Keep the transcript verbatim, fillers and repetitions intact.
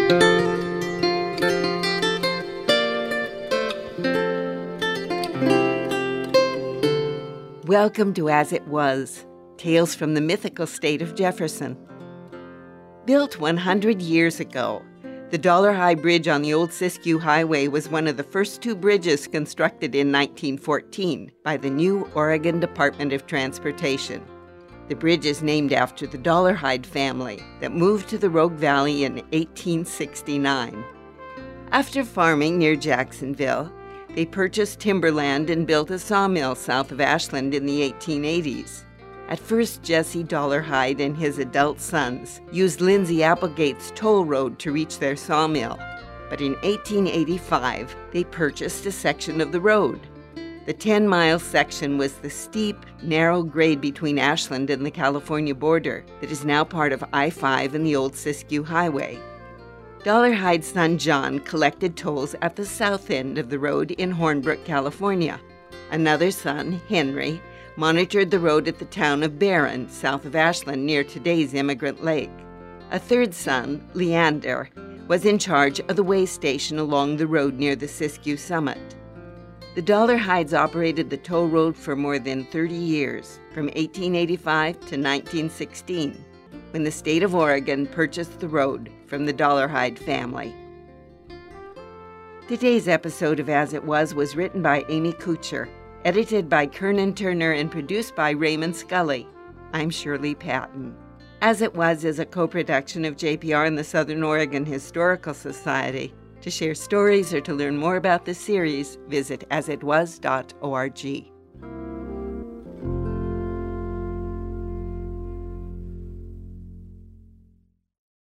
Welcome to As It Was, Tales from the Mythical State of Jefferson. Built one hundred years ago, the Dollar High Bridge on the old Siskiyou Highway was one of the first two bridges constructed in nineteen fourteen by the new Oregon Department of Transportation. The bridge is named after the Dollarhide family that moved to the Rogue Valley in eighteen sixty-nine. After farming near Jacksonville, they purchased timberland and built a sawmill south of Ashland in the eighteen eighties. At first, Jesse Dollarhide and his adult sons used Lindsay Applegate's toll road to reach their sawmill. But in eighteen eighty-five, they purchased a section of the road. The ten-mile section was the steep, narrow grade between Ashland and the California border that is now part of I five and the old Siskiyou Highway. Dollarhide's son John collected tolls at the south end of the road in Hornbrook, California. Another son, Henry, monitored the road at the town of Barron, south of Ashland, near today's Immigrant Lake. A third son, Leander, was in charge of the way station along the road near the Siskiyou summit. The Dollarhides operated the toll road for more than thirty years, from eighteen eighty-five to nineteen sixteen. When the state of Oregon purchased the road from the Dollarhide family. Today's episode of As It Was was written by Amy Kuchar, edited by Kernan Turner, and produced by Raymond Scully. I'm Shirley Patton. As It Was is a co-production of J P R and the Southern Oregon Historical Society. To share stories or to learn more about the series, visit as it was dot org.